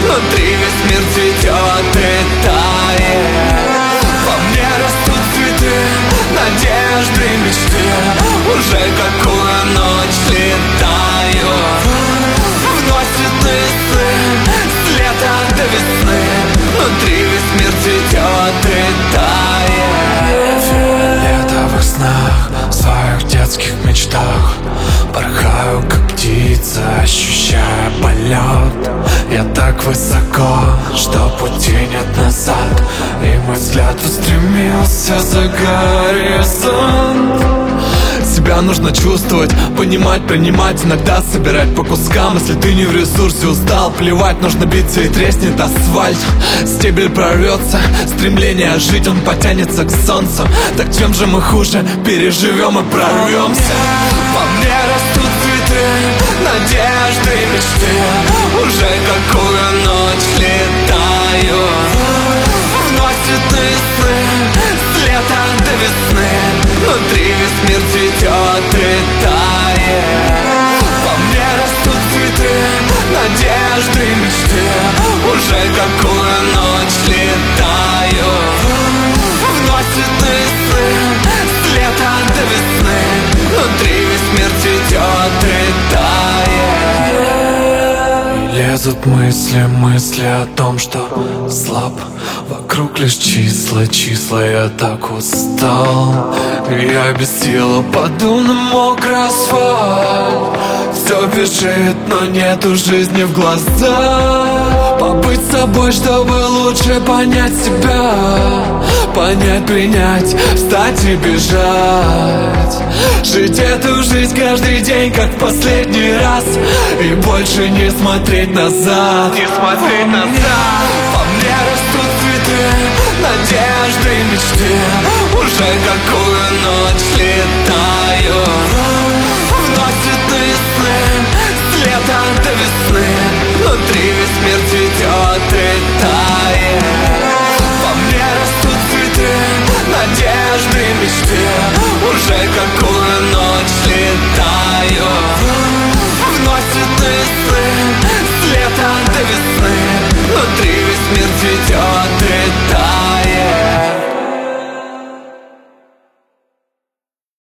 Внутри весь мир цветет и тает. Во мне растут цветы, надежды, мечты. Уже какую ночь летаю. Вновь цветные сны, с лета до весны. Внутри весь мир цветет и тает. В фиолетовых снах, в своих детских мечтах порхаю, как птица, ощущая полет. Я так высоко, что пути нет назад, и мой взгляд устремился за горизонт. Себя нужно чувствовать, понимать, принимать, иногда собирать по кускам. Если ты не в ресурсе, устал, плевать, нужно биться и треснет асфальт. Стебель прорвется, стремление жить, он потянется к солнцу. Так чем же мы хуже, переживем и прорвемся. Во мне растут цветы, надежды и мечты. Уже какую ночь летаю. Вновь цветные сны, с лета до весны. Внутри весь мир цветет и тает. Во мне растут цветы, надежды и мечты. Уже какую ночь летаю. Вновь цветные сны, с лета до весны. Внутри весь мир цветет и тает. И лезут мысли о том, что слаб. Вокруг лишь числа, я так устал. Я без сил упаду на мокрый асфальт. Все бежит, но нету жизни в глазах. Побыть собой, чтобы лучше понять себя. Понять, принять, встать и бежать. Жить эту жизнь каждый день, как в последний раз. И больше не смотреть назад. Не смотреть назад. Во мне растут цветы, надежды и мечты. Уже какую ночь летаю. Вновь цветные сны, с лета до весны. Внутри весь мир цветет.